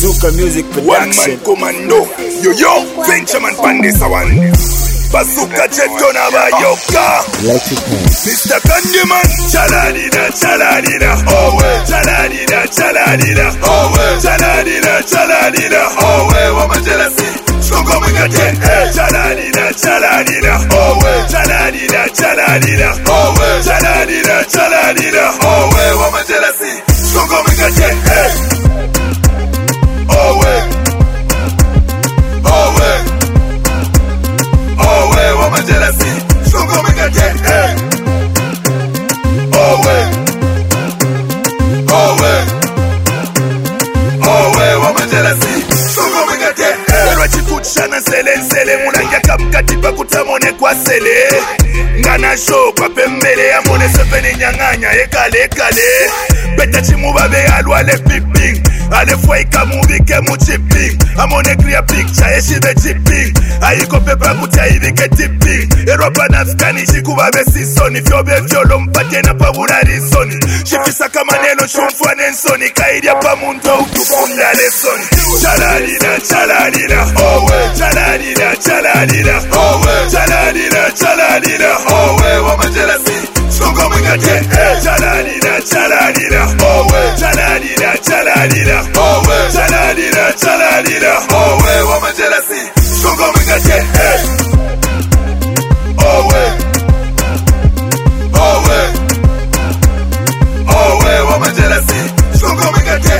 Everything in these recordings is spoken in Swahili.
Bazooka Music Production. One man commando. Yo, Benjamin Pandesa one. Bazooka Jeton Abayoka. Mr. Candyman. Chaladida, chaladida. Oh, chaladida, chaladida. Oh, chaladida, chaladida. Oh, what my jealousy. Shongo Megate. Chaladida, chaladida. Oh, chaladida, chaladida. Oh, chaladida, chaladida. Oh, what my jealousy. Shongo Megate. What my jealousy, so go make a jet, what my jealousy, so go make a jet. Chikuchana sele mulanja kamkatipa kutamone kwa sele ngana show kwa pembele amone sepeni nyanganya ekale beta chimubabe alwale pipping ale foi kamubike mu chipping amone clear picture eshibe chipping ayiko pepa kutayibike tipping eropa nafkani chikubabe sisoni fyobe fyolo mpate na pabula risoni shifisa kama neno shumfwa nensoni kaidia pa muntu utufunda lesoni chaladida oh chaladida oh chaladida oh what my jealousy shongo mengate chaladida oh chaladida oh chaladida oh what my jealousy shongo mengate oh what my jealousy shongo mengate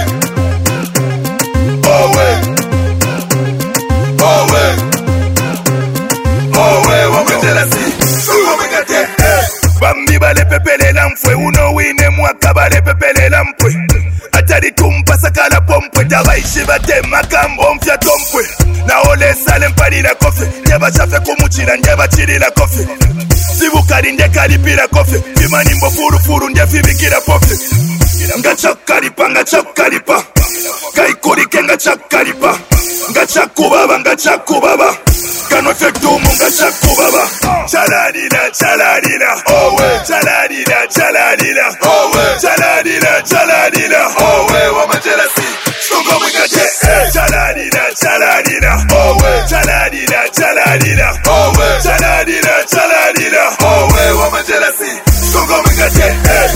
what my jealousy shongo mengate bambi bale pepelela mfwe uno wine mwaka bale pepelela mpwe atari kumpasa kala pompwe tabaishi batema kambo mfya tompwe na ole sale mpalila kofe njeba chafe kumuchira njeba chirila kofe sibukari nje kalipira kofe imani mbo furu nje fibikira pofe ngachakalipa kaikurike ngachakalipa ngachakubaba kano fektumu ngachakubaba chaladida oh chaladida oh chaladida oh what my jealousy shongo mengate chaladida oh chaladida oh chaladida oh what my jealousy shongo mengate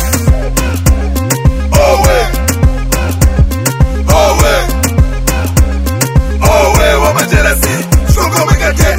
what my jealousy shongo mengate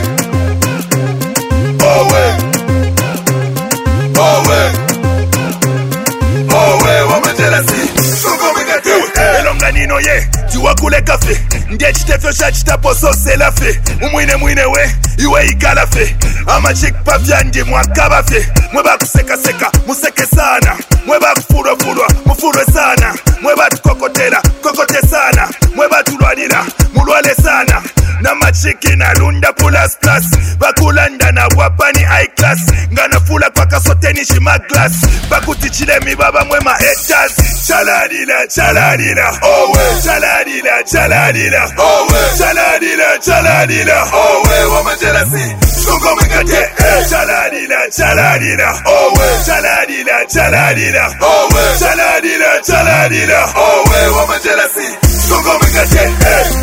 what my jealousy shongo mengate elonga nino ye tiwa kule kafe ndiye chitefyo sha chitaposo selafe umwine we iwe ikala fe ama chik pavyandi mwakaba fe mweba kuseka museke sana mweba kufurwa mufurwe sana mweba tukokotela kokote sana mweba tulwanila mulwale sana na machiki na lunda plus bakulanda na wapani high class ngana fula kwa kasoteni shima glass bakutichile mibaba mwema haters chaladida oh chaladida oh chaladida oh what my jealousy shongo mengate chaladida oh chaladida oh chaladida oh what my jealousy shongo mengate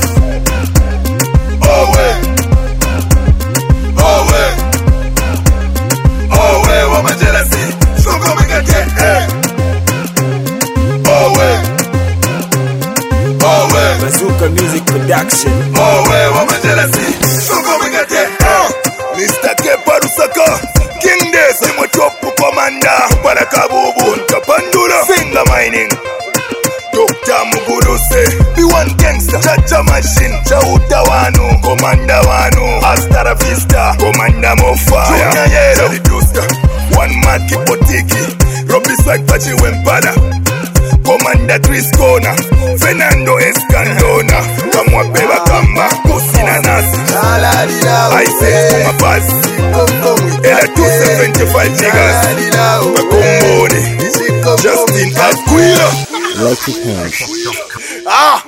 what my jealousy shongo mengate Bazooka Music Production. What my jealousy shongo mengate Mr. Kepa Rusaka King Des Motopu Commander Barakabubu Ntapandula Finger Mining Dr. Muguruse B1 Gangster Chacha Machine Chauta wanu Commander wanu Hasta la Vista Commander Mofire Junior Yero Reduster One Maki Potiki Robbie Swag Pachi Wempana Commander Chris Kona Fernando Escandona Kamwa Beba Kamba Kusina Nasi I say to my pass Ela 275 niggas Makumboni Justin Aquila Like